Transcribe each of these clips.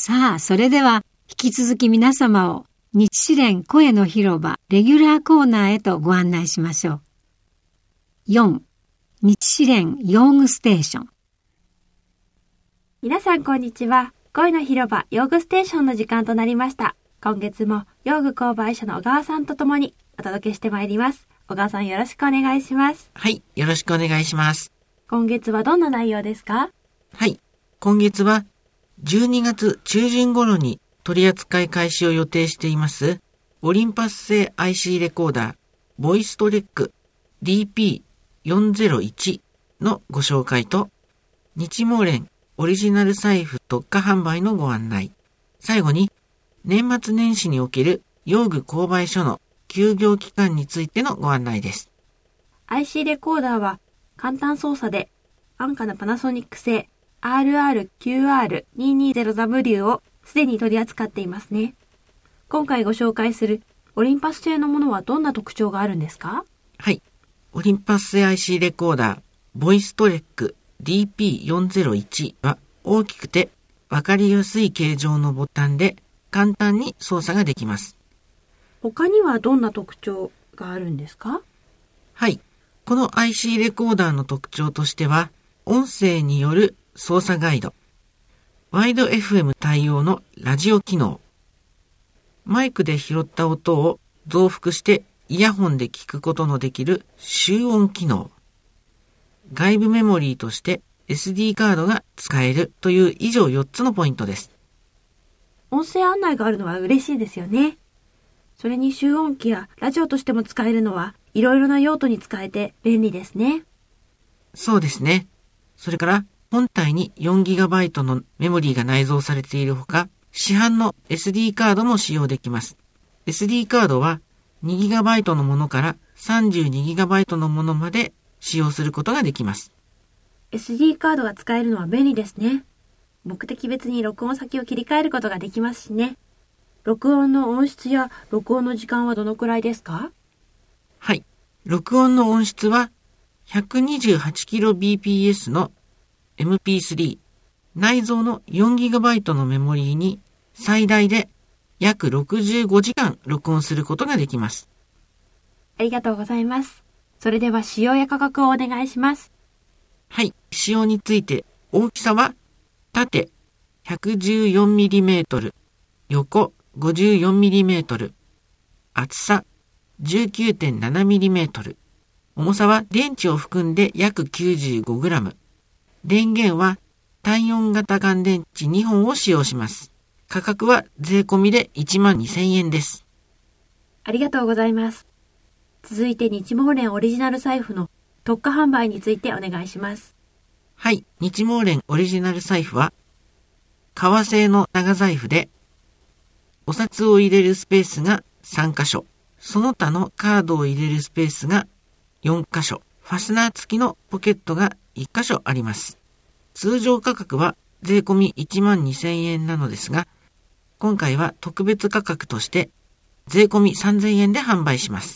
さあ、それでは引き続き皆様を日詩連声の広場レギュラーコーナーへとご案内しましょう。4. 日詩連用具ステーション。 皆さんこんにちは。声の広場用具ステーションの時間となりました。今月も用具購買所の小川さんと共にお届けしてまいります。小川さんよろしくお願いします。 はい、よろしくお願いします。 今月はどんな内容ですか？ はい、今月は12月中旬頃に取り扱い開始を予定していますオリンパス製 IC レコーダーボイストレック DP401 のご紹介と日毛連オリジナル財布特価販売のご案内、最後に年末年始における用具購買所の休業期間についてのご案内です。 IC レコーダーは簡単操作で安価なパナソニック製 RRQR220W をすでに取り扱っていますね。今回ご紹介するオリンパス製のものはどんな特徴があるんですか？ はい、オリンパス製 IC レコーダーボイストレック DP401 は大きくてわかりやすい形状のボタンで簡単に操作ができます。 他にはどんな特徴があるんですか？ はい、この IC レコーダーの特徴としては音声による操作ガイド、ワイド FM 対応のラジオ機能、マイクで拾った音を増幅してイヤホンで聞くことのできる集音機能、外部メモリーとして SD カードが使えるという以上4つのポイントです。 音声案内があるのは嬉しいですよね。それに集音機やラジオとしても使えるのはいろいろな用途に使えて便利ですね。 そうですね。それから本体に 4GB のメモリーが内蔵されているほか、市販の SD カードも使用できます。SD カードは 2GB のものから 32GB のものまで使用することができます。 SD カードが使えるのは便利ですね。目的別に録音先を切り替えることができますしね。録音の音質や録音の時間はどのくらいですか？ はい。録音の音質は 128kbps の MP3、内蔵の 4GB のメモリーに最大で約65時間録音することができます。 ありがとうございます。それでは使用や価格をお願いします。 はい。使用について大きさは縦 114mm、横 54mm、厚さ 19.7mm、重さは電池を含んで約 95g、電源は単4型乾電池2本を使用します。価格は税込みで12,000円です。 ありがとうございます。続いて日毛連オリジナル財布の特価販売についてお願いします。 はい、日毛連オリジナル財布は革製の長財布でお札を入れるスペースが3箇所、その他のカードを入れるスペースが4箇所、ファスナー付きのポケットが1箇所あります。通常価格は税込み12,000円なのですが、今回は特別価格として税込み3,000円で販売します。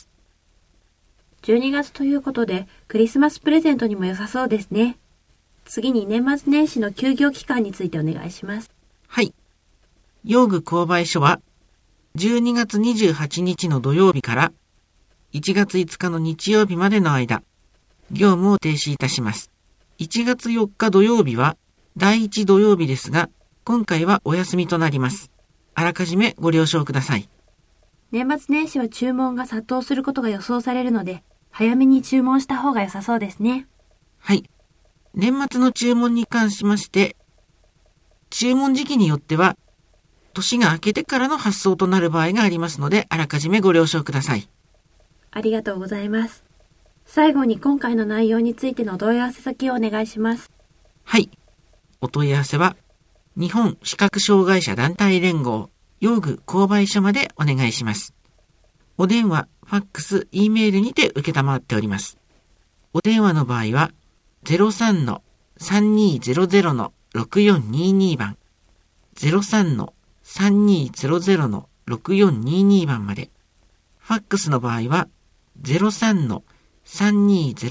12月ということでクリスマスプレゼントにも良さそうですね。次に年末年始の休業期間についてお願いします。 はい。用具購買所は12月28日の土曜日から1月5日の日曜日までの間、業務を停止いたします。1月4日土曜日は第1土曜日ですが、今回はお休みとなります。あらかじめご了承ください。 年末年始は注文が殺到することが予想されるので、早めに注文した方が良さそうですね。 はい。年末の注文に関しまして、注文時期によっては、年が明けてからの発送となる場合がありますので、あらかじめご了承ください。 ありがとうございます。最後に今回の内容についてのお問い合わせ先をお願いします。 はい。お問い合わせは、日本視覚障害者団体連合用具購買所までお願いします。お電話、ファックス、Eメールにて受けたまっております。お電話の場合は、03-3200-6422番、03-3200-6422番まで。ファックスの場合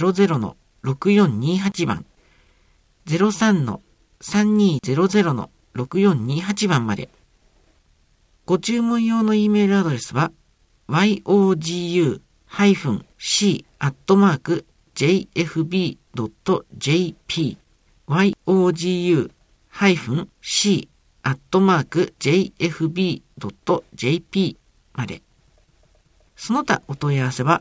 は、03-3200-6428番、03-3200-6428 6428番まで。ご注文用の E メールアドレスは yogu-c@jfb.jp yogu-c@jfb.jp まで。その他お問い合わせは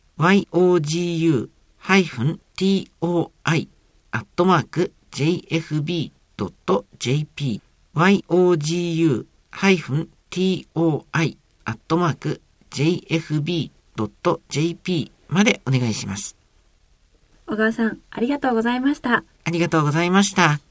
yogu-toi@jfb.jp yogu-toi@jfb.jp までお願いします。 小川さん、ありがとうございました。 ありがとうございました。